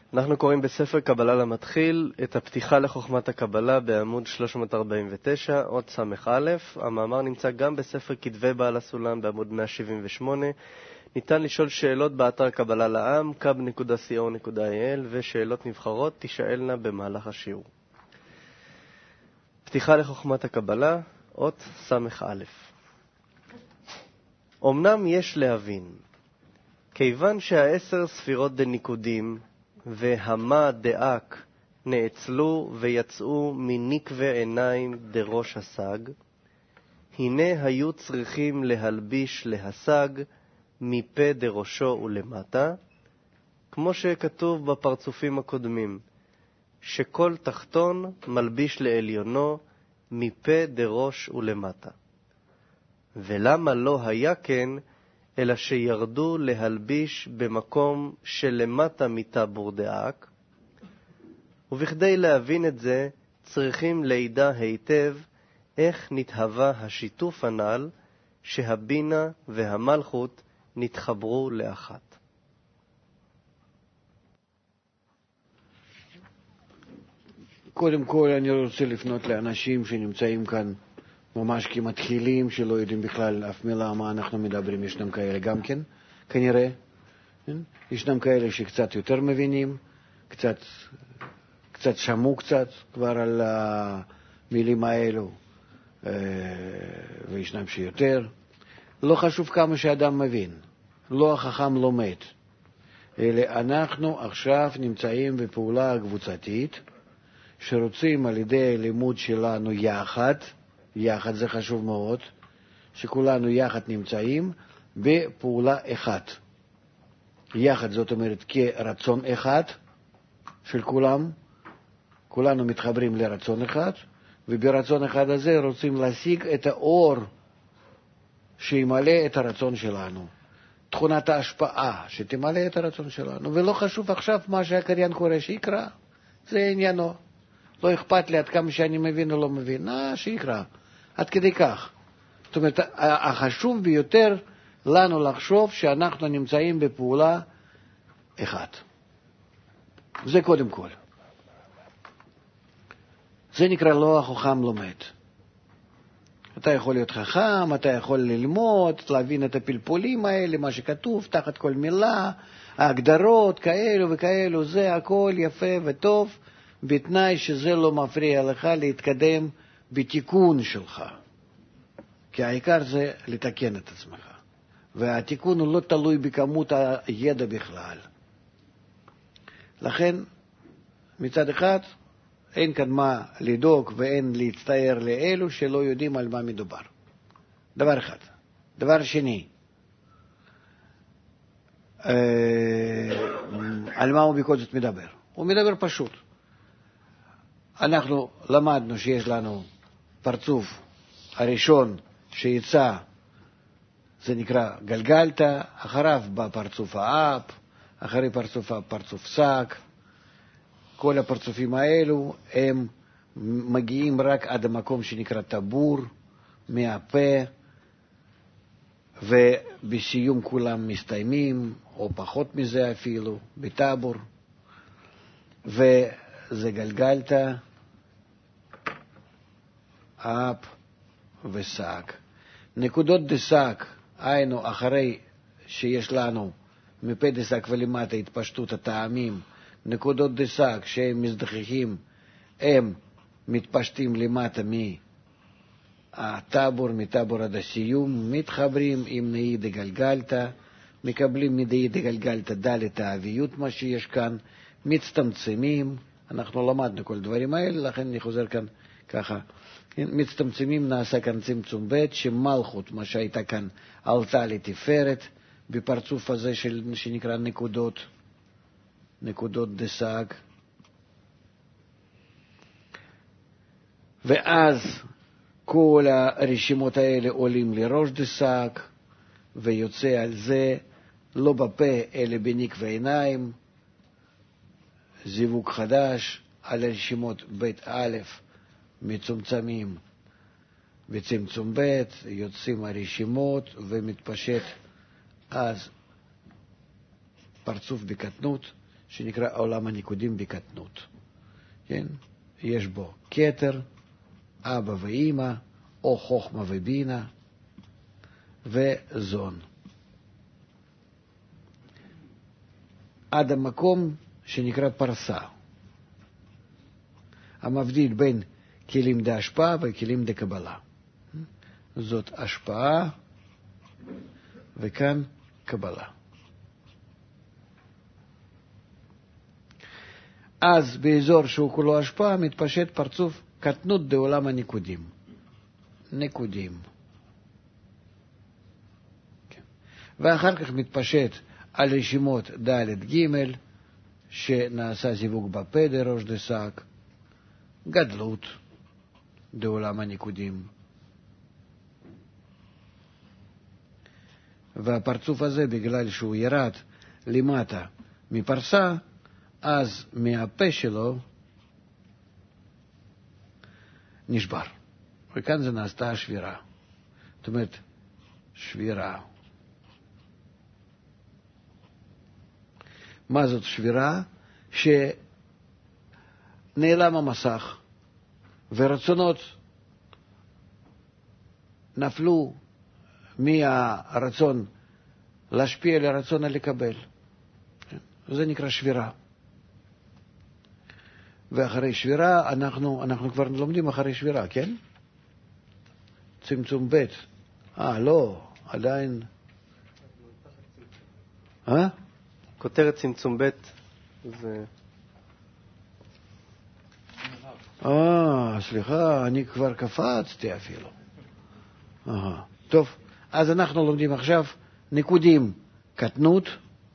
אנחנו קוראים בספר קבלה למתחיל את הפתיחה לחוכמת הקבלה בעמוד 349, עוד סמך א'. המאמר נמצא גם בספר כתבי בעל הסולם בעמוד 178. ניתן לשאול שאלות באתר קבלה לעם, kab.co.il, ושאלות נבחרות תשאלנה במהלך השיעור. פתיחה לחוכמת הקבלה, עוד סמך א'. אמנם יש להבין, כיוון שהעשר ספירות דניקודים והמה דאק נאצלו ויצאו מנקווה עיניים דראש הסג, הנה היו צריכים להלביש להסג מפה דראשו ולמטה, כמו שכתוב בפרצופים הקודמים, שכל תחתון מלביש לעליונו מפה דראש ולמטה. ולמה לא היה כן, אלא שירדו להלביש במקום שלמטה מטבור דאק, ובכדי להבין את זה צריכים לידע היטב איך נתהווה השיתוף הנ"ל שהבינה והמלכות נתחברו לאחת. קודם כל אני רוצה לפנות לאנשים שנמצאים כאן ממש כמתחילים, שלא יודעים בכלל אף מילה מה אנחנו מדברים. ישנם כאלה גם כן, כנראה. ישנם כאלה שקצת יותר מבינים, קצת שמעו קצת כבר על המילים האלו, וישנם שיותר. לא חשוב כמה שאדם מבין, לא החכם לומד. אלא אנחנו עכשיו נמצאים בפעולה קבוצתית, שרוצים על ידי לימוד שלנו יחד זה חשוב מאוד, שכולנו יחד נמצאים בפעולה אחת. יחד זאת אומרת כרצון אחד של כולנו מתחברים לרצון אחד, וברצון אחד הזה רוצים להשיג את האור שימלא את הרצון שלנו. תכונת ההשפעה שתמלא את הרצון שלנו, ולא חשוב עכשיו מה שהקריין קורא שיקרא, זה עניינו. לא אכפת לי עד כמה שאני מבין או לא מבין, שיקרא. עד כדי כך. זאת אומרת, החשוב ביותר לנו לחשוב שאנחנו נמצאים בפעולה אחת. זה קודם כל. זה נקרא לא החכם לומד. אתה יכול להיות חכם, אתה יכול ללמוד, להבין את הפלפולים האלה, מה שכתוב, תחת כל מילה, ההגדרות כאלו וכאלו, זה הכל יפה וטוב, בתנאי שזה לא מפריע לך להתקדם בתיקון שלך. כי העיקר זה לתקן את עצמך. והתיקון הוא לא תלוי בכמות הידע בכלל. לכן, מצד אחד, אין כאן מה לדאוג ואין להצטער לאלו שלא יודעים על מה מדובר. דבר אחד. דבר שני, על מה הוא בכל זאת מדבר? הוא מדבר פשוט. אנחנו למדנו שיש לנו פרצוף הראשון שיצא, זה נקרא גלגלתא, אחריו בא פרצוף האפ, אחרי פרצוף סק. כל הפרצופים האלו הם מגיעים רק עד המקום שנקרא טבור, מהפה, ובסיום כולם מסתיימים, או פחות מזה אפילו, בטבור. וזה גלגלתא, אפ וסק. נקודות דסק, היינו אחרי שיש לנו מפה דסק ולמטה התפשטות הטעמים, נקודות דסק שהם מזדחכים, הם מתפשטים למטה מהטבור, מטבור עד הסיום, מתחברים עם נאי דגלגלתא, מקבלים מדאי דגלגלתא דלת האביות, מה שיש כאן, מצטמצמים, אנחנו למדנו כל דברים האלה, לכן אני חוזר כאן ככה, מצטמצמים, נעשה כאן צמצום ב' שמלכות, מה שהייתה כאן, עלתה לתפארת, בפרצוף הזה שנקרא נקודות דסק. ואז כל הרשימות האלה עולים לראש דסק, ויוצא על זה, לא בפה אלא בנקווה עיניים, זיווג חדש על הרשימות ב' א', מצומצמים וצמצום ב', יוצאים הרשימות ומתפשט אז פרצוף בקטנות שנקרא עולם הניקודים בקטנות. כן? יש בו כתר, אבא ואמא, או חוכמה ובינה, וזון. עד המקום שנקרא פרסה, המבדיל בין כלים דהשפעה וכלים דקבלה. זאת השפעה, וכאן קבלה. אז באזור שהוא כולו השפעה מתפשט פרצוף קטנות דעולם הניקודים. ניקודים. כן. ואחר כך מתפשט על רשימות ד' ג' שנעשה זיווג בפה דראש דשק, גדלות דעולם הניקודים. והפרצוף הזה, בגלל שהוא ירד למטה מפרסה, אז מהפה שלו נשבר. וכאן זה נעשתה שבירה. זאת אומרת, שבירה. מה זאת שבירה? שנעלם המסך, ורצונות נפלו מהרצון להשפיע לרצון לקבל. זה נקרא שבירה. ואחרי שבירה, אנחנו כבר לומדים אחרי שבירה, כן? צמצום ב'. לא, עדיין. כותרת צמצום ב' זה... סליחה, אני כבר קפצתי אפילו. טוב, אז אנחנו לומדים עכשיו ניקודים קטנות,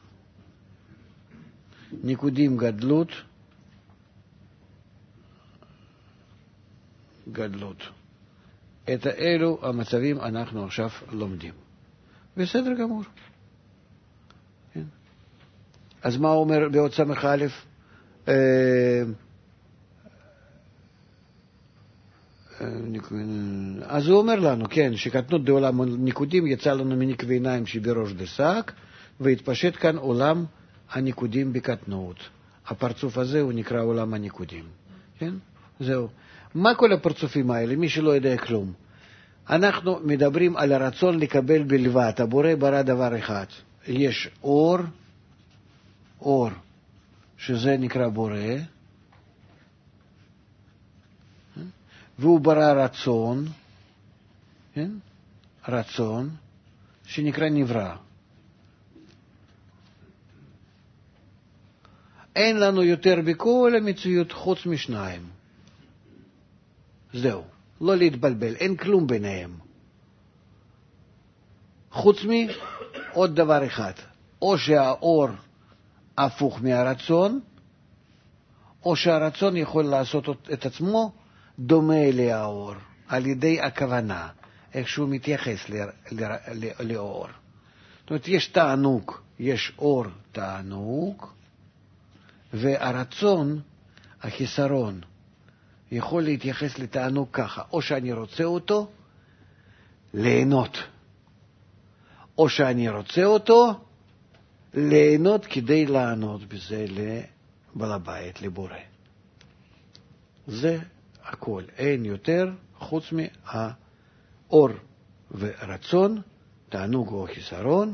ניקודים גדלות, גדלות. את אלו המצבים אנחנו עכשיו לומדים. בסדר גמור. כן. אז מה אומר באות סמך א'? אז הוא אומר לנו, כן, שקטנות דעולם הניקודים יצא לנו מנקבי עיניים שבראש דשק, והתפשט כאן עולם הניקודים בקטנות. הפרצוף הזה הוא נקרא עולם הניקודים. כן? זהו. מה כל הפרצופים האלה? מי שלא יודע כלום. אנחנו מדברים על הרצון לקבל בלבד. הבורא ברא דבר אחד. יש אור, שזה נקרא בורא, והוא ברא רצון, כן? רצון, שנקרא נברא. אין לנו יותר בכל המציאות חוץ משניים. זהו, לא להתבלבל, אין כלום ביניהם. חוץ מעוד דבר אחד, או שהאור הפוך מהרצון, או שהרצון יכול לעשות את עצמו דומה לאור, על ידי הכוונה, איך שהוא מתייחס לאור. זאת אומרת, יש תענוג, יש אור תענוג, והרצון, החיסרון, יכול להתייחס לתענוג ככה, או שאני רוצה אותו, ליהנות, או שאני רוצה אותו, ליהנות כדי לענות בזה לבעל הבית, לבורא. זה הכל, אין יותר חוץ מהאור ורצון, תענוג או חיסרון,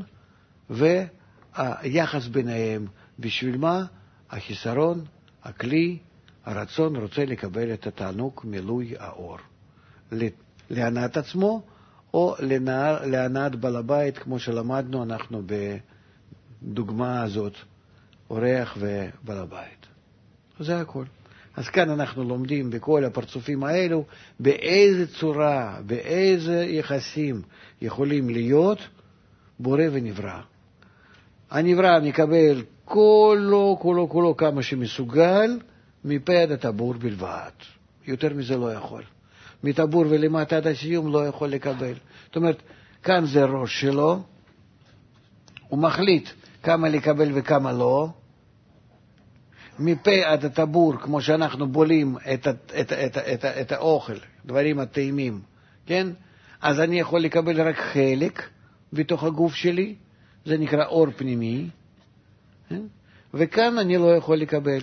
והיחס ביניהם. בשביל מה? החיסרון, הכלי, הרצון רוצה לקבל את התענוג מילוי האור, להנאת עצמו או להנאת בעל הבית, כמו שלמדנו אנחנו בדוגמה הזאת, אורח ובעל הבית. זה הכל. אז כאן אנחנו לומדים בכל הפרצופים האלו באיזה צורה, באיזה יחסים יכולים להיות בורא ונברא. הנברא מקבל כולו כמה שמסוגל מפה עד הטבור בלבד. יותר מזה לא יכול. מטבור ולמטה עד הסיום לא יכול לקבל. זאת אומרת, כאן זה ראש שלו, הוא מחליט כמה לקבל וכמה לא. מפה עד הטבור, כמו שאנחנו בולים את האוכל, דברים הטעימים, כן? אז אני יכול לקבל רק חלק בתוך הגוף שלי, זה נקרא אור פנימי, כן? וכאן אני לא יכול לקבל.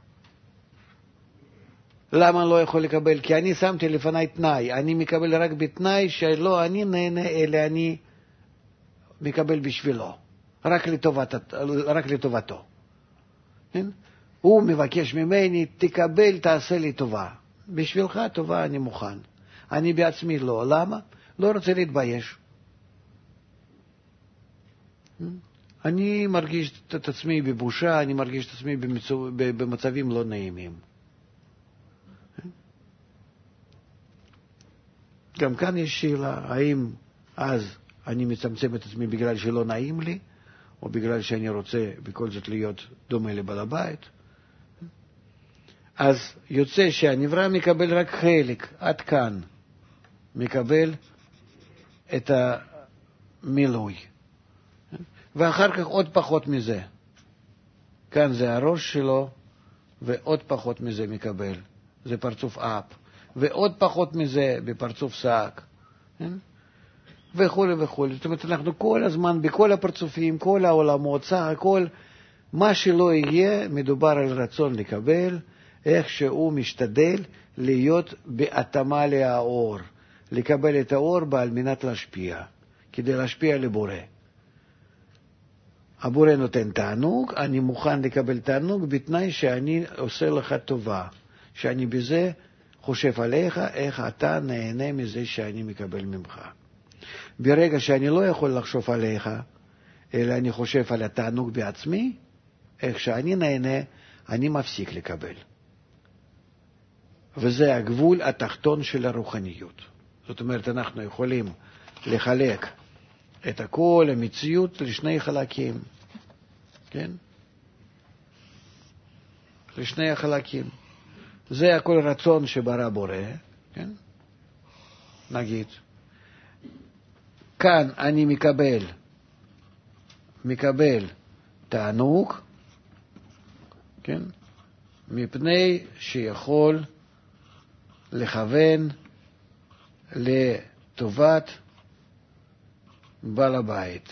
למה אני לא יכול לקבל? כי אני שמתי לפני תנאי. אני מקבל רק בתנאי שלא אני נהנה, אלא אני מקבל בשבילו. רק לטובתו. כן? הוא מבקש ממני, תקבל, תעשה לי טובה. בשבילך טובה אני מוכן. אני בעצמי לא. למה? לא רוצה להתבייש. אני מרגיש את עצמי בבושה, אני מרגיש את עצמי במצבים לא נעימים. גם כאן יש שאלה, האם אז אני מצמצם את עצמי בגלל שלא נעים לי, או בגלל שאני רוצה בכל זאת להיות דומה לבעל הבית. אז יוצא שהנברא מקבל רק חלק, עד כאן, מקבל את המילוי. ואחר כך עוד פחות מזה. כאן זה הראש שלו, ועוד פחות מזה מקבל. זה פרצוף אפ. ועוד פחות מזה בפרצוף שק. וכו' וכו'. זאת אומרת, אנחנו כל הזמן, בכל הפרצופים, כל העולמות, סך הכל, מה שלא יהיה, מדובר על רצון לקבל, איך שהוא משתדל להיות בהתאמה לאור. לקבל את האור על מנת להשפיע, כדי להשפיע לבורא. הבורא נותן תענוג, אני מוכן לקבל תענוג בתנאי שאני עושה לך טובה, שאני בזה חושב עליך, איך אתה נהנה מזה שאני מקבל ממך. ברגע שאני לא יכול לחשוב עליך, אלא אני חושב על התענוג בעצמי, איך שאני נהנה, אני מפסיק לקבל. וזה הגבול התחתון של הרוחניות. זאת אומרת, אנחנו יכולים לחלק את כל המציאות לשני חלקים. כן? לשני החלקים. זה הכל רצון שברא בורא. כן? נגיד. כאן אני מקבל תענוג, כן? מפני שיכול לכוון לטובת בעל הבית.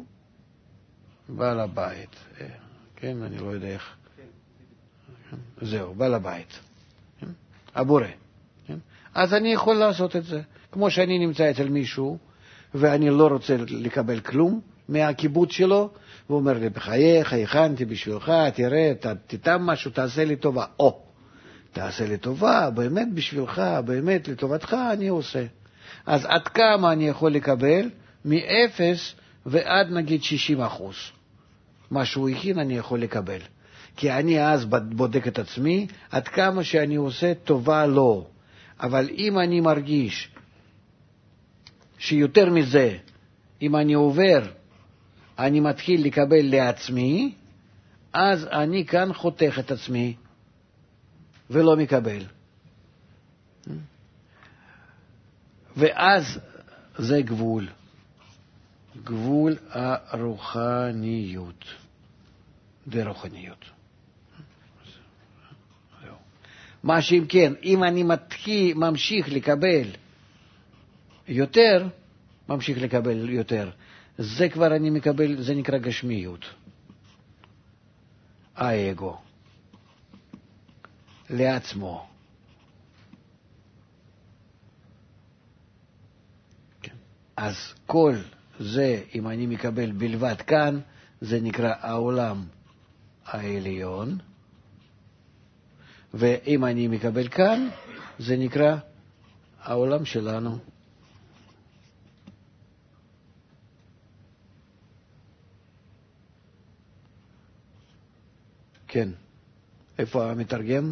בעל הבית. כן, אני לא יודע איך. זהו, בעל הבית. הבורא. אז אני יכול לעשות את זה. כמו שאני נמצא אצל מישהו, ואני לא רוצה לקבל כלום מהקיבוץ שלו, והוא אומר לי, בחייך, הכנתי בשבילך, תראה, תיתם משהו, תעשה לי טובה. או, תעשה לי טובה, באמת בשבילך, באמת לטובתך אני עושה. אז עד כמה אני יכול לקבל? מ-0 ועד נגיד 60%. מה שהוא הכין אני יכול לקבל. כי אני אז בודק את עצמי, עד כמה שאני עושה טובה לא. אבל אם אני מרגיש שיותר מזה, אם אני עובר, אני מתחיל לקבל לעצמי, אז אני כאן חותך את עצמי ולא מקבל. ואז זה גבול. גבול הרוחניות. דרוחניות. מה שאם כן, אם אני ממשיך לקבל יותר, זה כבר אני מקבל, זה נקרא גשמיות. האגו. לעצמו. כן. אז כל זה, אם אני מקבל בלבד כאן, זה נקרא העולם העליון. ואם אני מקבל כאן, זה נקרא העולם שלנו. כן. איפה המתרגם?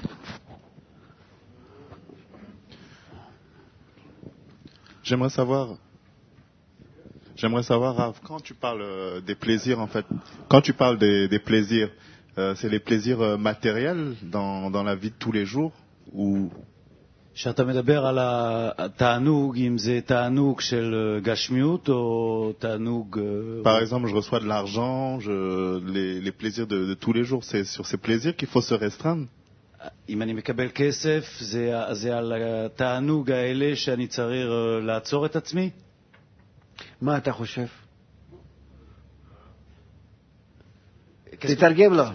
J'aimerais savoir, Rav, quand tu parles des plaisirs, en fait, quand tu parles des plaisirs, c'est les plaisirs matériels dans la vie de tous les jours ou... שאתה מדבר על התענוג, אם זה תענוג של גשמיות או תענוג... Par exemple, je reçois de l'argent, les plaisirs de tous les jours, c'est sur ces plaisirs qu'il faut se restreindre. אם אני מקבל כסף, זה על התענוג האלה שאני צריך לעצור את עצמי? מה אתה חושב? תתרגם לו.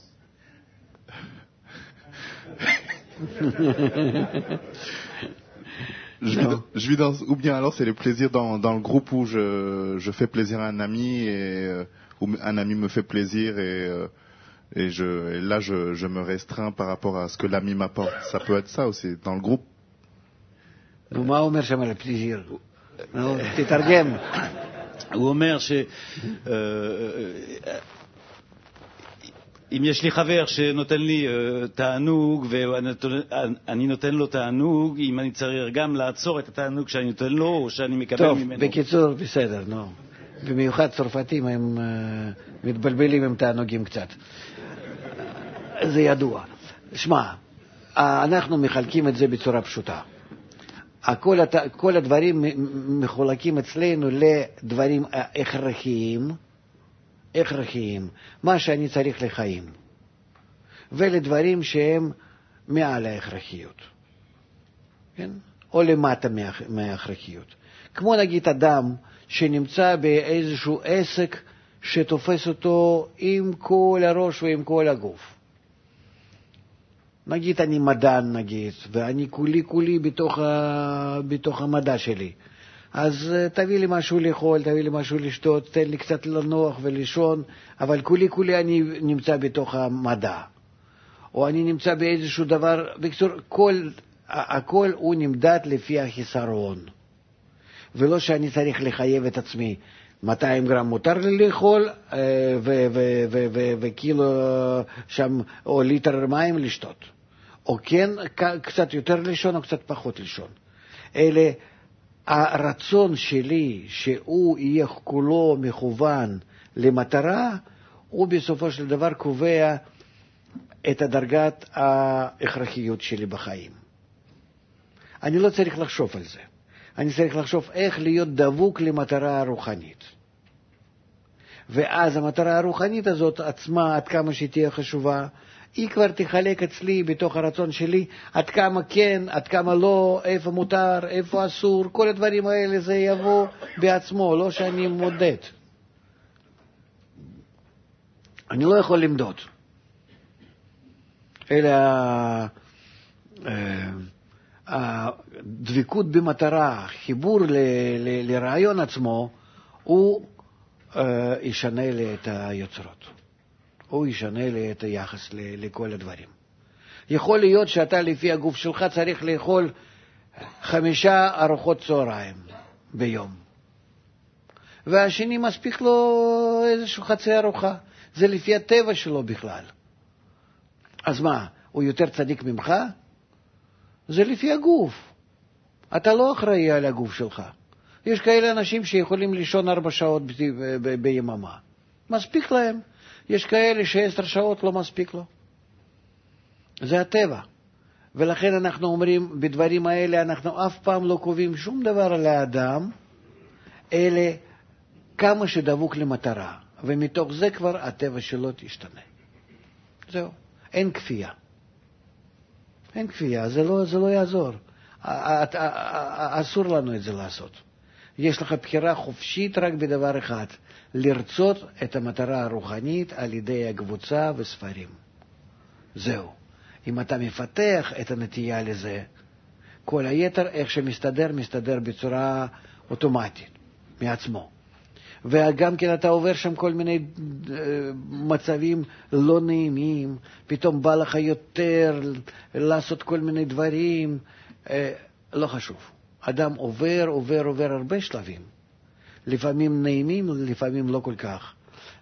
Je vis dans, ou bien alors c'est le plaisir dans le groupe où je fais plaisir à un ami et où un ami me fait plaisir et là je me restreins par rapport à ce que l'ami m'apporte. Ça peut être ça aussi dans le groupe. ומה הוא אומר שם על הפליזיר? תתרגם. הוא אומר אם יש לי חבר שנותן לי תענוג ואני נותן לו תענוג, אם אני צריך גם לעצור את התענוג שאני נותן לו או שאני מקבל ממנו. טוב, בקיצור, בסדר, נו. במיוחד צרפתים הם מתבלבלים עם תענוגים קצת. זה ידוע. שמע, אנחנו מחלקים את זה בצורה פשוטה. כל הדברים מחולקים אצלנו לדברים הכרחיים, מה שאני צריך לחיים, ולדברים שהם מעל ההכרחיות, כן? או למטה מההכרחיות. כמו נגיד אדם שנמצא באיזשהו עסק שתופס אותו עם כל הראש ועם כל הגוף. נגיד אני מדען נגיד, ואני כולי בתוך המדע שלי. אז תביא לי משהו לאכול, תביא לי משהו לשתות, תן לי קצת לנוח ולישון, אבל כולי אני נמצא בתוך המדע. או אני נמצא באיזשהו דבר, בקצור, הכל הוא נמדד לפי החיסרון. ולא שאני צריך לחייב את עצמי. 200 גרם מותר לי לאכול, וקילו שם, או ליטר מים לשתות. או כן, קצת יותר לישון, או קצת פחות לישון. אלה, הרצון שלי שהוא יהיה כולו מכוון למטרה, הוא בסופו של דבר קובע את הדרגת ההכרחיות שלי בחיים. אני לא צריך לחשוב על זה. אני צריך לחשוב איך להיות דבוק למטרה הרוחנית. ואז המטרה הרוחנית הזאת עצמה, עד כמה שהיא תהיה חשובה, היא כבר תחלק אצלי בתוך הרצון שלי, עד כמה כן, עד כמה לא, איפה מותר, איפה אסור, כל הדברים האלה זה יבוא בעצמו, לא שאני מודד. אני לא יכול למדוד. אלא הדבקות במטרה, חיבור לרעיון עצמו, הוא ישנה לי את היוצרות. הוא ישנה לי את היחס לכל הדברים. יכול להיות שאתה לפי הגוף שלך צריך לאכול 5 ארוחות צהריים ביום. והשני מספיק לו איזשהו חצי ארוחה. זה לפי הטבע שלו בכלל. אז מה, הוא יותר צדיק ממך? זה לפי הגוף. אתה לא אחראי על הגוף שלך. יש כאלה אנשים שיכולים לישון 4 שעות ביממה. מספיק להם. יש כאלה ש10 שעות לא מספיק לו. זה הטבע. ולכן אנחנו אומרים, בדברים האלה אנחנו אף פעם לא קובעים שום דבר על האדם, אלא כמה שדבוק למטרה. ומתוך זה כבר הטבע שלו תשתנה. זהו. אין כפייה. אין כפייה, זה לא יעזור. אסור לנו את זה לעשות. יש לך בחירה חופשית רק בדבר אחד, לרצות את המטרה הרוחנית על ידי הקבוצה וספרים. זהו. אם אתה מפתח את הנטייה לזה, כל היתר איך שמסתדר, מסתדר בצורה אוטומטית, מעצמו. וגם כן אתה עובר שם כל מיני מצבים לא נעימים, פתאום בא לך יותר לעשות כל מיני דברים, לא חשוב. אדם עובר הרבה שלבים. לפעמים נעימים, לפעמים לא כל כך.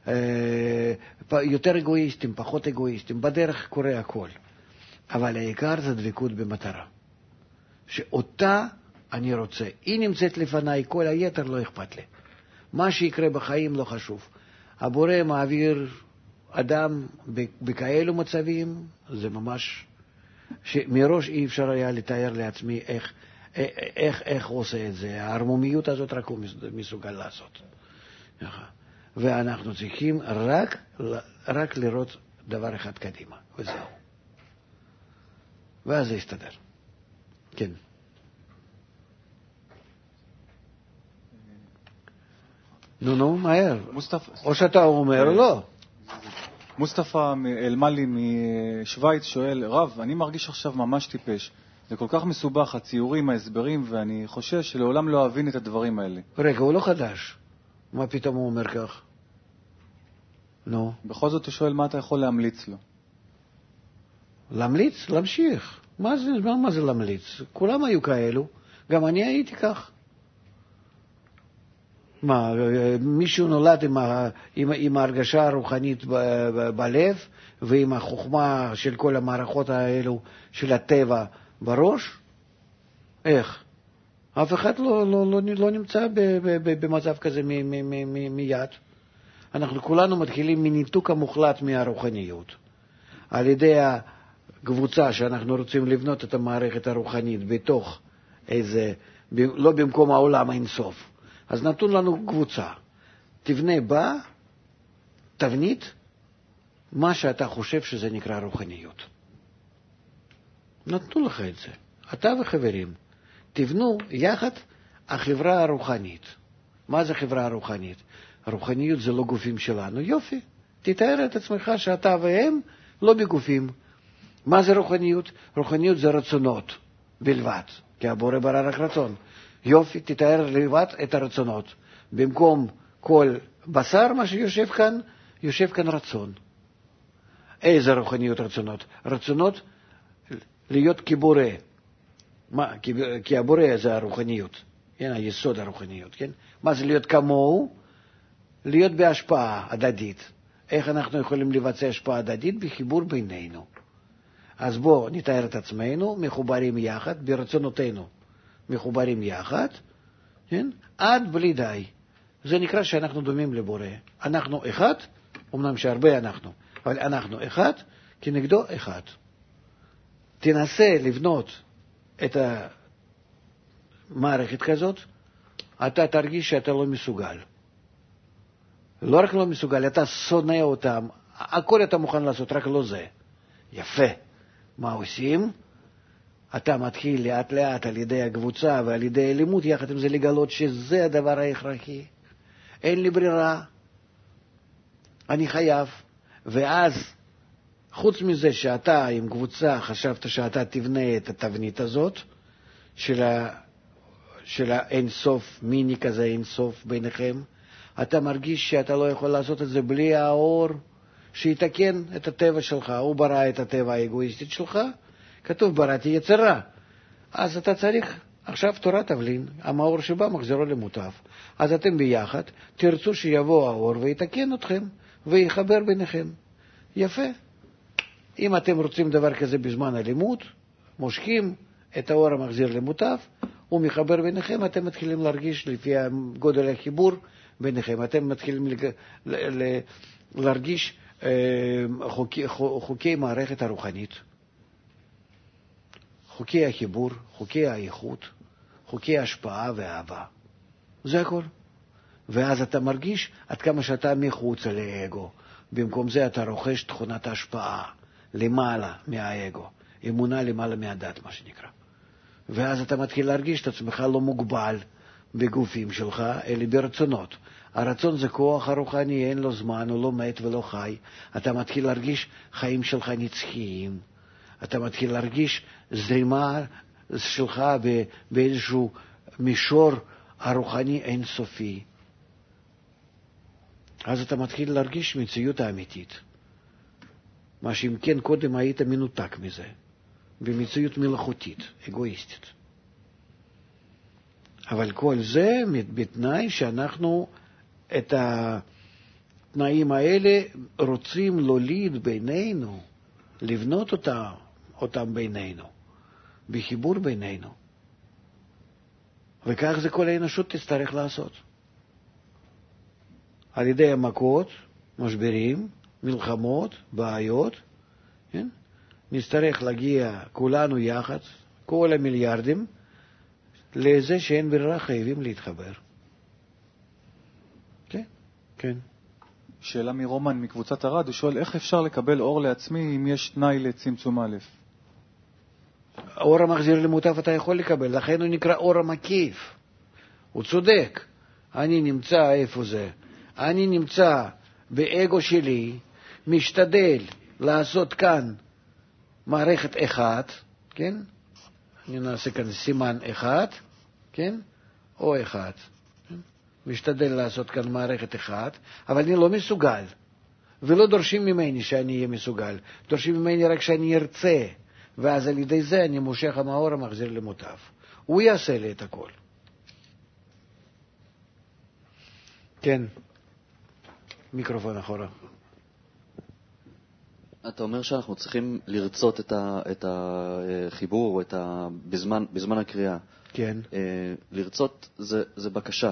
יותר אגואיסטים, פחות אגואיסטים, בדרך קורה הכל. אבל העיקר זה דבקות במטרה. שאותה אני רוצה. היא נמצאת לפניי, כל היתר לא אכפת לי. מה שיקרה בחיים לא חשוב. הבורא מעביר אדם בכאלו מצבים, זה ממש, שמראש אי אפשר היה לתאר לעצמי איך הוא עושה את זה. ההרמומיות הזאת רק הוא מסוגל לעשות. ואנחנו צריכים רק לראות דבר אחד קדימה, וזהו. ואז זה יסתדר. כן. נו, מהר. או שאתה אומר, לא. מוסטפא אלמלי משוויץ שואל, רב, אני מרגיש עכשיו ממש טיפש. זה כל כך מסובך, הציורים, ההסברים, ואני חושש שלעולם לא אבין את הדברים האלה. רגע, הוא לא חדש. מה פתאום הוא אומר כך? נו. בכל זאת הוא שואל מה אתה יכול להמליץ לו. להמליץ? להמשיך. מה זה להמליץ? כולם היו כאלו. גם אני הייתי כך. מה, מישהו נולד עם ההרגשה הרוחנית בלב, ועם החוכמה של כל המערכות האלו של הטבע בראש? איך? אף אחד לא נמצא במצב כזה מיד. אנחנו כולנו מתחילים מניתוק המוחלט מהרוחניות. על ידי הקבוצה שאנחנו רוצים לבנות את המערכת הרוחנית בתוך איזה, לא במקום העולם האינסוף. אז נתון לנו קבוצה. תבנה בה תבנית מה שאתה חושב שזה נקרא רוחניות. נתנו לך את זה. אתה וחברים. תבנו יחד החברה הרוחנית. מה זה חברה הרוחנית? הרוחניות זה לא גופים שלנו. יופי. תתאר את עצמך שאתה והם לא בגופים. מה זה רוחניות? רוחניות זה רצונות בלבד. כי הבורא ברא רק רצון. יופי, תתאר לבד את הרצונות. במקום כל בשר, מה שיושב כאן, יושב כאן רצון. איזה רוחניות רצונות? רצונות להיות כבורא. כי הבורא זה הרוחניות. כן, היסוד הרוחניות, כן? מה זה להיות כמוהו? להיות בהשפעה הדדית. איך אנחנו יכולים לבצע השפעה הדדית? בחיבור בינינו. אז בואו נתאר את עצמנו, מחוברים יחד, ברצונותינו. מחוברים יחד, כן? עד בלי די. זה נקרא שאנחנו דומים לבורא. אנחנו אחד, אמנם שהרבה אנחנו, אבל אנחנו אחד, כנגדו אחד. תנסה לבנות את המערכת כזאת, אתה תרגיש שאתה לא מסוגל. לא רק לא מסוגל, אתה שונא אותם, הכל אתה מוכן לעשות, רק לא זה. יפה. מה עושים? אתה מתחיל לאט לאט על ידי הקבוצה ועל ידי לימוד יחד עם זה לגלות שזה הדבר ההכרחי. אין לי ברירה. אני חייב. ואז, חוץ מזה שאתה עם קבוצה חשבת שאתה תבנה את התבנית הזאת, של האין סוף, מיני כזה אין סוף ביניכם, אתה מרגיש שאתה לא יכול לעשות את זה בלי האור שיתקן את הטבע שלך. הוא ברא את הטבע האגואיסטית שלך, כתוב בראתי יצרה. אז אתה צריך עכשיו תורת תבלין, המאור שבא מחזירו למוטף. אז אתם ביחד תרצו שיבוא האור ויתקן אתכם ויחבר ביניכם. יפה. אם אתם רוצים דבר כזה בזמן הלימוד, מושכים את האור המחזיר למוטף, הוא מחבר ביניכם, אתם מתחילים להרגיש לפי גודל החיבור ביניכם. אתם מתחילים להרגיש חוקי מערכת הרוחנית. חוקי החיבור, חוקי האיכות, חוקי ההשפעה והאהבה. זה הכל. ואז אתה מרגיש עד כמה שאתה מחוץ לאגו. במקום זה אתה רוכש תכונת ההשפעה למעלה מהאגו. אמונה למעלה מהדת, מה שנקרא. ואז אתה מתחיל להרגיש את עצמך לא מוגבל בגופים שלך, אלא ברצונות. הרצון זה כוח הרוחני, אין לו זמן, הוא לא מת ולא חי. אתה מתחיל להרגיש חיים שלך נצחיים. אתה מתחיל להרגיש זרימה שלך באיזשהו מישור הרוחני אינסופי. אז אתה מתחיל להרגיש מציאות האמיתית. מה שאם כן קודם היית מנותק מזה. במציאות מלאכותית, אגואיסטית. אבל כל זה בתנאי שאנחנו את התנאים האלה רוצים להוליד בינינו, לבנות אותם בינינו, בחיבור בינינו. וכך זה כל האנושות תצטרך לעשות. על ידי המכות, משברים, מלחמות, בעיות, כן? נצטרך להגיע כולנו יחד, כל המיליארדים, לזה שאין ברירה, חייבים להתחבר. כן? כן. שאלה מרומן מקבוצת הרד, הוא שואל איך אפשר לקבל אור לעצמי אם יש תנאי לצמצום א'? אור המחזיר למוטף אתה יכול לקבל, לכן הוא נקרא אור המקיף. הוא צודק. אני נמצא איפה זה? אני נמצא באגו שלי, משתדל לעשות כאן מערכת אחת, כן? אני נעשה כאן סימן אחד, כן? או אחד. כן? משתדל לעשות כאן מערכת אחת, אבל אני לא מסוגל. ולא דורשים ממני שאני אהיה מסוגל. דורשים ממני רק שאני ארצה. ואז על ידי זה אני מושך המאור המחזיר למוטב. הוא יעשה לי את הכל. כן. מיקרופון אחורה. אתה אומר שאנחנו צריכים לרצות את החיבור בזמן הקריאה. כן. לרצות זה בקשה.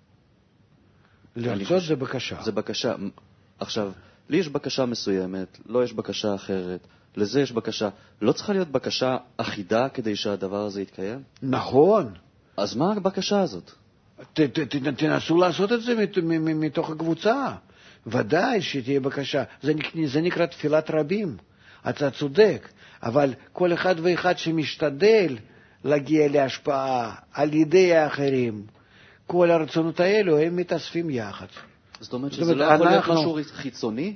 לרצות זה בקשה. זה בקשה. עכשיו, לי יש בקשה מסוימת, לא יש בקשה אחרת, לזה יש בקשה. לא צריכה להיות בקשה אחידה כדי שהדבר הזה יתקיים? נכון. אז מה הבקשה הזאת? תנסו לעשות את זה מתוך הקבוצה. ודאי שתהיה בקשה. זה נקרא תפילת רבים. אתה צודק. אבל כל אחד ואחד שמשתדל להגיע להשפעה על ידי האחרים, כל הרצונות האלו הם מתאספים יחד. זאת אומרת שזה לא יכול להיות משהו חיצוני?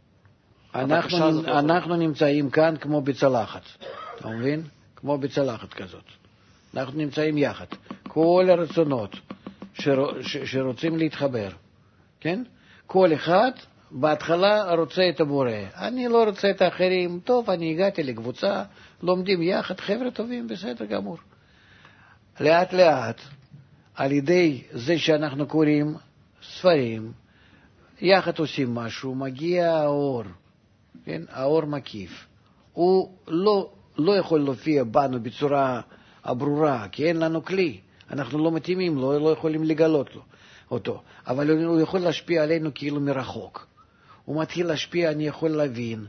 אנחנו נמצאים כאן כמו בצלחת. אתה מבין? כמו בצלחת כזאת. אנחנו נמצאים יחד. כל הרצונות שרוצים להתחבר. כן? כל אחד בהתחלה רוצה את הבורא. אני לא רוצה את האחרים. טוב, אני הגעתי לקבוצה, לומדים יחד, חבר'ה טובים, בסדר גמור. לאט לאט, על ידי זה שאנחנו קוראים ספרים, יחד עושים משהו, מגיע האור, כן? האור מקיף. הוא לא יכול להופיע בנו בצורה הברורה, כי אין לנו כלי. אנחנו לא מתאימים לו, לא יכולים לגלות אותו. אבל הוא יכול להשפיע עלינו כאילו מרחוק. הוא מתחיל להשפיע, אני יכול להבין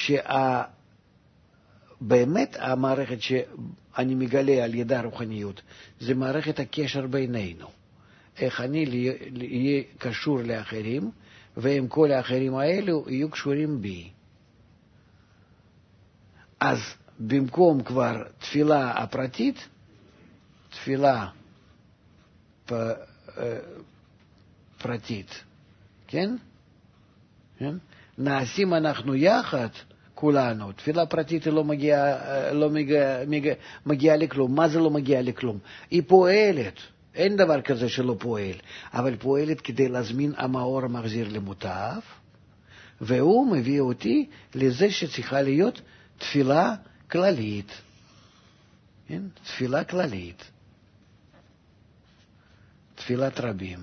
באמת המערכת שאני מגלה על ידי הרוחניות, זה מערכת הקשר בינינו. איך אני אהיה קשור לאחרים, והם כל האחרים האלו יהיו קשורים בי. אז במקום כבר תפילה הפרטית, תפילה פרטית, כן? נעשים אנחנו יחד, כולנו. תפילה פרטית לא מגיעה לכלום. מה זה לא מגיעה לכלום? היא פועלת. אין דבר כזה שלא פועל. אבל פועלת כדי להזמין המאור המחזיר למוטב, והוא מביא אותי לזה שצריכה להיות תפילה כללית. כן? תפילה כללית. תפילת רבים.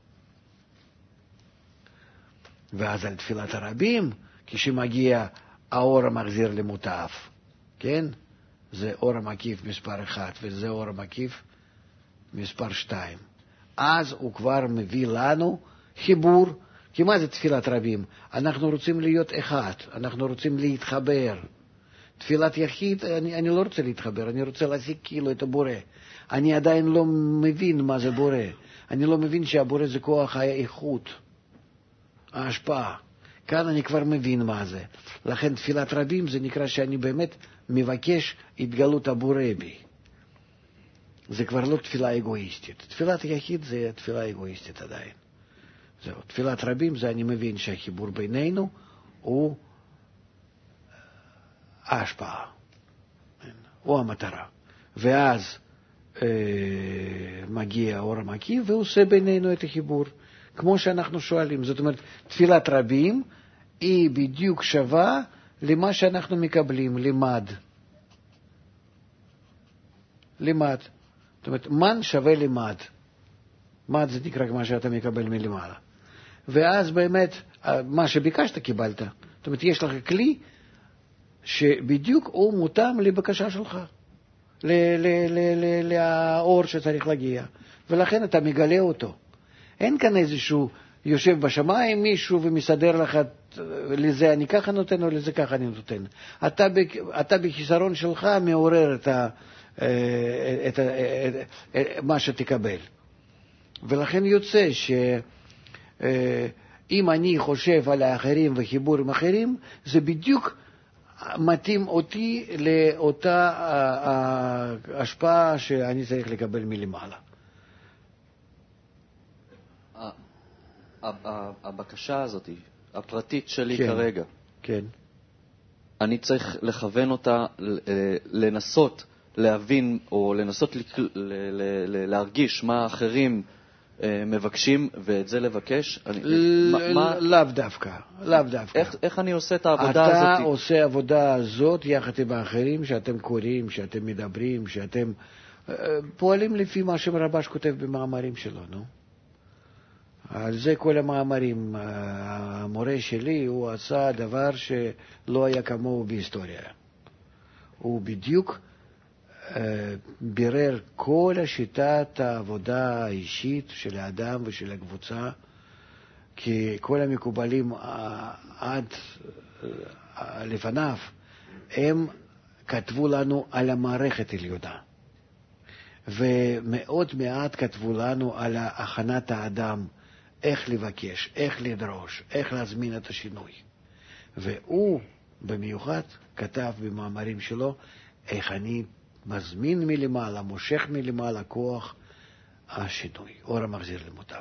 ואז על תפילת הרבים, כשמגיע האור המחזיר למוטב, כן? זה אור המקיף מספר 1, וזה אור המקיף מספר 2. אז הוא כבר מביא לנו חיבור. כי מה זה תפילת רבים? אנחנו רוצים להיות אחד, אנחנו רוצים להתחבר. תפילת יחיד, אני לא רוצה להתחבר, אני רוצה להשיג כאילו את הבורא. אני עדיין לא מבין מה זה בורא. אני לא מבין שהבורא זה כוח האיכות, ההשפעה. כאן אני כבר מבין מה זה. לכן תפילת רבים זה נקרא שאני באמת מבקש התגלות הבורא בי. זה כבר לא תפילה אגואיסטית. תפילת יחיד זה תפילה אגואיסטית עדיין. זהו. תפילת רבים זה אני מבין שהחיבור בינינו הוא ההשפעה. הוא המטרה. ואז מגיע האור המקיף ועושה בינינו את החיבור. כמו שאנחנו שואלים. זאת אומרת, תפילת רבים היא בדיוק שווה למה שאנחנו מקבלים, לימד. לימד. זאת אומרת, מן שווה לימד. מד זה נקרא מה שאתה מקבל מלמעלה. ואז באמת, מה שביקשת קיבלת. זאת אומרת, יש לך כלי שבדיוק הוא מותאם לבקשה שלך. לאור שצריך להגיע. ולכן אתה מגלה אותו. אין כאן איזשהו יושב בשמיים מישהו ומסדר לך לזה אני ככה נותן או לזה ככה אני נותן. אתה בחיסרון שלך מעורר את מה שתקבל. ולכן יוצא שאם אני חושב על האחרים וחיבור עם אחרים, זה בדיוק מתאים אותי לאותה השפעה שאני צריך לקבל מלמעלה. הבקשה הזאת, הפרטית שלי כן, כרגע, כן. אני צריך לכוון אותה, לנסות להבין או לנסות להרגיש מה האחרים מבקשים, ואת זה לבקש. לאו דווקא, לאו דווקא. איך אני עושה את העבודה הזאת? אתה עושה עבודה הזאת יחד עם האחרים, שאתם קוראים, שאתם מדברים, שאתם פועלים לפי מה שרבש כותב במאמרים שלו, נו? על זה כל המאמרים. המורה שלי, הוא עשה דבר שלא היה כמוהו בהיסטוריה. הוא בדיוק בירר כל שיטת העבודה האישית של האדם ושל הקבוצה, כי כל המקובלים עד לפניו, הם כתבו לנו על המערכת עליונה. ומאוד מעט כתבו לנו על הכנת האדם, איך לבקש, איך לדרוש, איך להזמין את השינוי. והוא במיוחד כתב במאמרים שלו, איך אני מזמין מלמעלה, מושך מלמעלה כוח השינוי, אור המחזיר למוטב.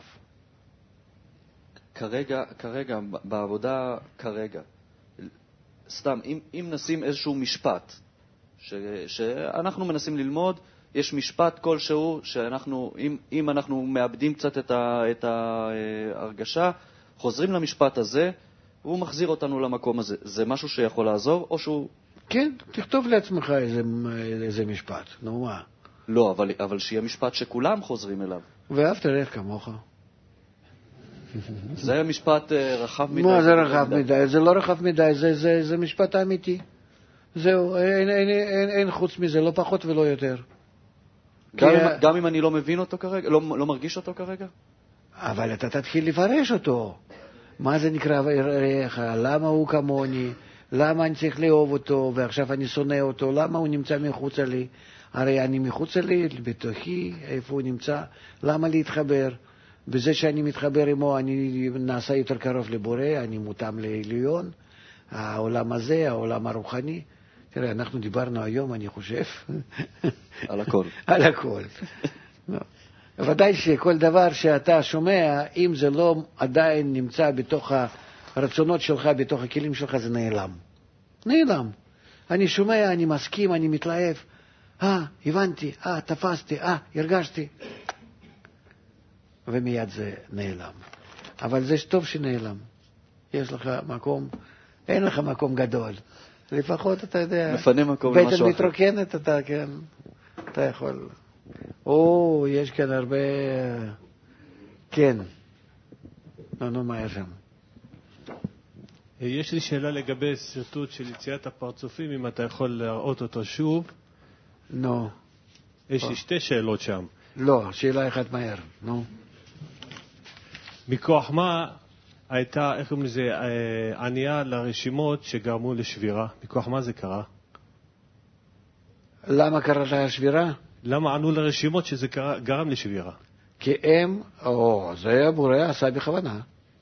כרגע, בעבודה כרגע, סתם, אם נשים איזשהו משפט שאנחנו מנסים ללמוד, יש משפט כלשהו שאנחנו, אם אנחנו מאבדים קצת את ההרגשה, חוזרים למשפט הזה, והוא מחזיר אותנו למקום הזה. זה משהו שיכול לעזור, או שהוא... כן, תכתוב לעצמך איזה משפט, נו מה? לא, אבל שיהיה משפט שכולם חוזרים אליו. ואהבת לרעך כמוך. זה היה משפט רחב מדי. מה זה רחב מדי? זה לא רחב מדי, זה משפט אמיתי. זהו, אין חוץ מזה, לא פחות ולא יותר. גם אם אני לא מבין אותו כרגע, לא מרגיש אותו כרגע? אבל אתה תתחיל לפרש אותו. מה זה נקרא רעך? למה הוא כמוני? למה אני צריך לאהוב אותו, ועכשיו אני שונא אותו? למה הוא נמצא מחוצה לי? הרי אני מחוצה לי, בתוכי, איפה הוא נמצא? למה להתחבר? בזה שאני מתחבר עמו, אני נעשה יותר קרוב לבורא, אני מותאם לעליון, העולם הזה, העולם הרוחני. תראה, אנחנו דיברנו היום, אני חושב, על הכל. על הכל. ודאי שכל דבר שאתה שומע, אם זה לא עדיין נמצא בתוך הרצונות שלך, בתוך הכלים שלך, זה נעלם. נעלם. אני שומע, אני מסכים, אני מתלהב. הבנתי, תפסתי, הרגשתי. ומיד זה נעלם. אבל זה טוב שנעלם. יש לך מקום, אין לך מקום גדול. לפחות אתה יודע, מפנה מקום למשהו אחר. בטן מתרוקנת, אתה כן, אתה יכול. יש כאן הרבה, כן. נו, מה יש שם? יש לי שאלה לגבי סרטוט של יציאת הפרצופים, אם אתה יכול להראות אותו שוב. נו. יש לי שתי שאלות שם. לא, שאלה אחת מהר, נו. מכוח מה הייתה, איך קוראים לזה, ענייה לרשימות שגרמו לשבירה? מכוח מה זה קרה? למה קראת השבירה? למה ענו לרשימות שזה גרם לשבירה? כי הם, זה הבורא עשה בכוונה.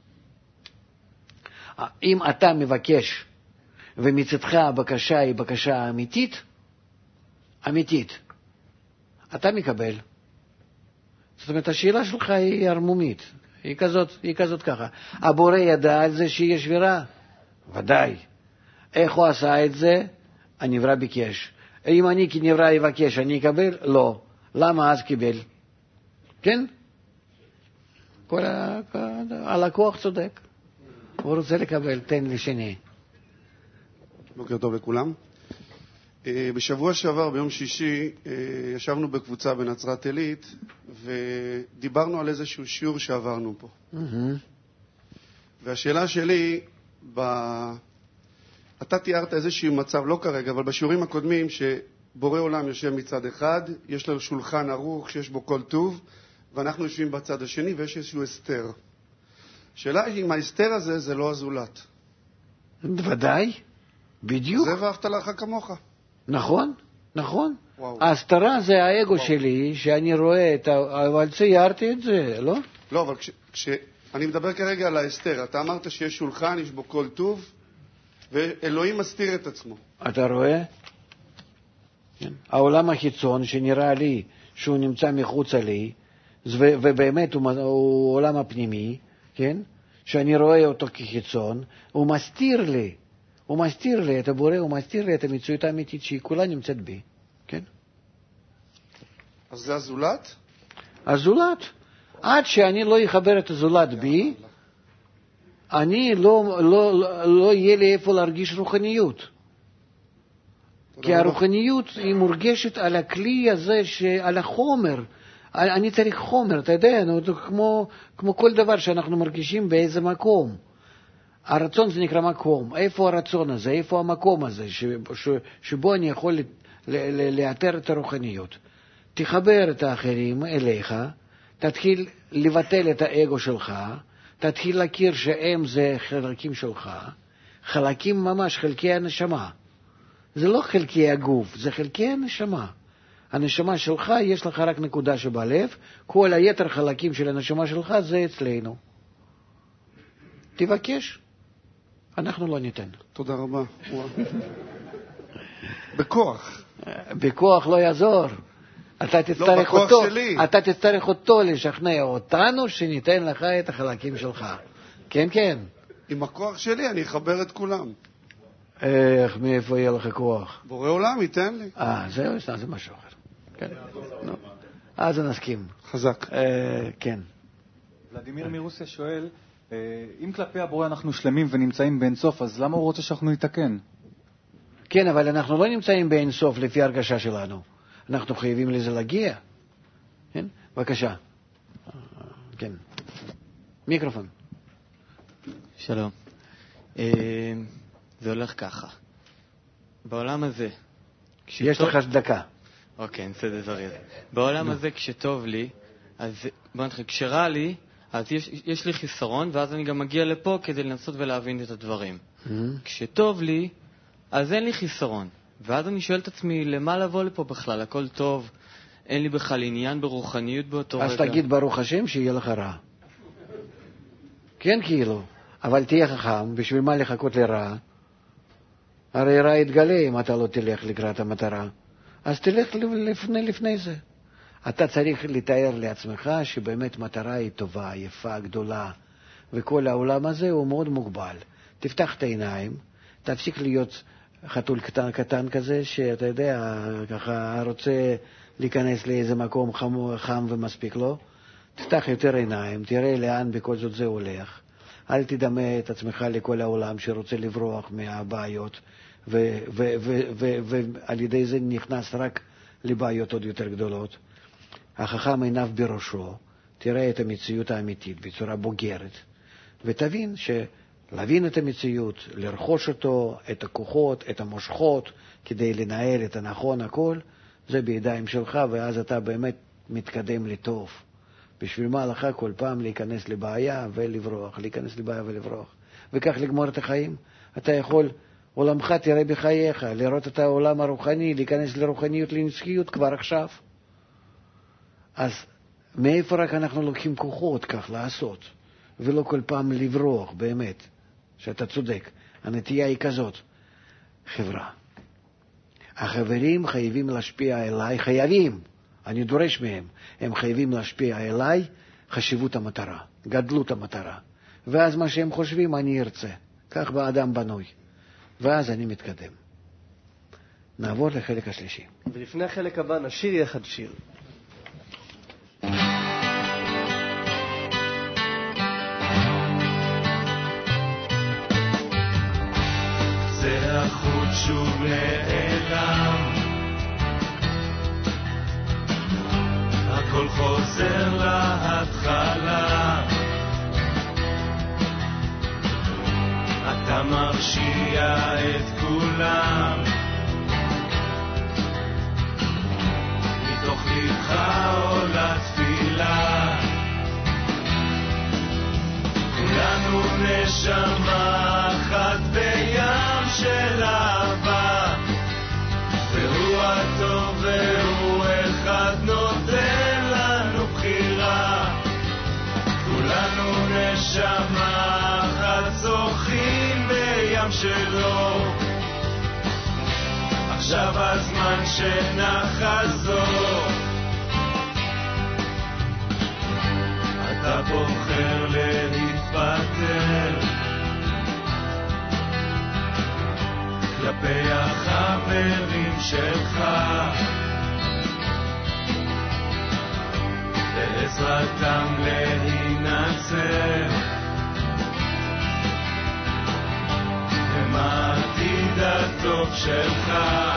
אם אתה מבקש, ומצדך הבקשה היא בקשה אמיתית, אתה מקבל. זאת אומרת, השאלה שלך היא הרמומית. היא כזאת ככה. הבורא ידע על זה שיהיה שבירה? ודאי. איך הוא עשה את זה? הנברא ביקש. אם אני כנברא יבקש, אני אקבל? לא. למה אז קיבל? כן? הלקוח צודק. הוא רוצה לקבל, תן לי שני. בוקר טוב לכולם. בשבוע שעבר, ביום שישי, ישבנו בקבוצה בנצרת עילית, ודיברנו על איזשהו שיעור שעברנו פה. והשאלה שלי, אתה תיארת איזשהו מצב, לא כרגע, אבל בשיעורים הקודמים, שבורא עולם יושב מצד אחד, יש לו שולחן ערוך שיש בו כל טוב, ואנחנו יושבים בצד השני, ויש איזשהו הסתר. השאלה היא, אם ההסתר הזה זה לא הזולת. ודאי, בדיוק. זה ואהבת לרעך כמוך. נכון. ההסתרה זה האגו שלי, שאני רואה אבל ציירתי את זה, לא? לא, אבל אני מדבר כרגע על ההסתר. אתה אמרת שיש שולחן, יש בו כל טוב, ואלוהים מסתיר את עצמו. אתה רואה? העולם החיצון שנראה לי שהוא נמצא מחוץ לי, ובאמת הוא עולם הפנימי, כן? שאני רואה אותו כחיצון, הוא מסתיר לי. הוא מסתיר לי את הבורא, הוא מסתיר לי את המציאות האמיתית שהיא כולה נמצאת בי. כן? אז זה הזולת? הזולת. עד שאני לא אחבר את הזולת בי, אני לא יהיה לי איפה להרגיש רוחניות. כי הרוחניות היא מורגשת על הכלי הזה, על החומר. אני צריך חומר, אתה יודע, כמו כל דבר שאנחנו מרגישים באיזה מקום. הרצון זה נקרא מקום. איפה הרצון הזה? איפה המקום הזה שבו אני יכול לאתר את הרוחניות? תחבר את האחרים אליך, תתחיל לבטל את האגו שלך, תתחיל להכיר שהם זה חלקים שלך, חלקים ממש, חלקי הנשמה. זה לא חלקי הגוף, זה חלקי הנשמה. הנשמה שלך, יש לך רק נקודה שבלב, כל היתר חלקים של הנשמה שלך זה אצלנו. תבקש, אנחנו לא ניתן. תודה רבה. בכוח. בכוח לא יעזור. אתה תצטרך אותו לשכנע אותנו שניתן לך את החלקים שלך. כן, כן. עם הכוח שלי אני אחבר את כולם. איך, מאיפה יהיה לך כוח? בורא עולם ייתן לי. זהו, זה משהו אחר. כן. אז נסכים. חזק. כן. ולדימיר מרוסיה שואל, אם כלפי הבורא אנחנו שלמים ונמצאים באינסוף, אז למה הוא רוצה שאנחנו נתקן? כן, אבל אנחנו לא נמצאים באינסוף לפי הרגשה שלנו. אנחנו חייבים לזה להגיע. כן? בבקשה. כן. מיקרופון. שלום. זה הולך ככה. בעולם הזה... יש לך דקה. אוקיי, נצא זריז. בעולם הזה כשטוב לי, אז בוא נתחיל, כשרע לי, אז יש לי חיסרון, ואז אני גם מגיע לפה כדי לנסות ולהבין את הדברים. כשטוב לי, אז אין לי חיסרון. ואז אני שואל את עצמי, למה לבוא לפה בכלל? הכל טוב, אין לי בכלל עניין ברוחניות באותו רגע. אז תגיד ברוך השם שיהיה לך רע. כן, כאילו. אבל תהיה חכם, בשביל מה לחכות לרע? הרי רע יתגלה אם אתה לא תלך לקראת המטרה. אז תלך לפני זה. אתה צריך לתאר לעצמך שבאמת מטרה היא טובה, יפה, גדולה, וכל העולם הזה הוא מאוד מוגבל. תפתח את העיניים, תפסיק להיות חתול קטן כזה, שאתה יודע, ככה רוצה להיכנס לאיזה מקום חם ומספיק לו. תפתח יותר עיניים, תראה לאן בכל זאת זה הולך. אל תדמה את עצמך לכל העולם שרוצה לברוח מהבעיות, ועל ידי זה נכנס רק לבעיות עוד יותר גדולות. החכם עיניו בראשו, תראה את המציאות האמיתית בצורה בוגרת, ותבין להבין את המציאות, לרכוש אותו, את הכוחות, את המושכות, כדי לנהל את הנכון הכל, זה בידיים שלך, ואז אתה באמת מתקדם לטוב. בשביל מה לך כל פעם להיכנס לבעיה ולברוח, להיכנס לבעיה ולברוח, וכך לגמור את החיים? אתה יכול, עולמך תראה בחייך, לראות את העולם הרוחני, להיכנס לרוחניות, לנצחיות כבר עכשיו. אז מאיפה רק אנחנו לוקחים כוחות כך לעשות, ולא כל פעם לברוח, באמת, שאתה צודק. הנטייה היא כזאת. חברה. החברים חייבים להשפיע אליי, חייבים, אני דורש מהם, הם חייבים להשפיע אליי חשיבות המטרה, גדלות המטרה. ואז מה שהם חושבים אני ארצה. כך באדם בנוי. ואז אני מתקדם. נעבור לחלק השלישי. ולפני החלק הבא נשיר יחד שיר. זה החוט שוב נעלם, הכל חוזר להתחלה, אתה מרשיע את כולם, מתוך לבך עולה תפילה, כולנו נשמה אחת בים של אהבה, והוא הטוב והוא אחד נותן לנו בחירה, כולנו נשמה אחת זוכים בים שלו, עכשיו הזמן שנחזור, אתה בוחר להתפטר, כלפי החברים שלך, בעזרתם להינצל, הם העתיד הטוב שלך.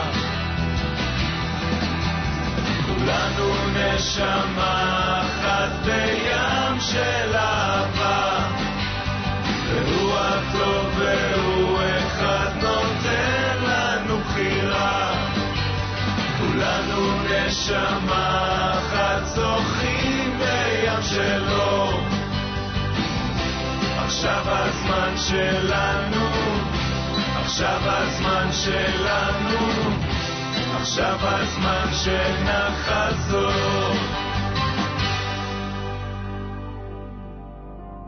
כולנו נשמה אחת בים של אהבה, והוא הטוב והוא אחד נותן לנו בחירה. כולנו נשמה אחת זוכים בים שלו. עכשיו הזמן שלנו, עכשיו הזמן שלנו, עכשיו הזמן שנחזור.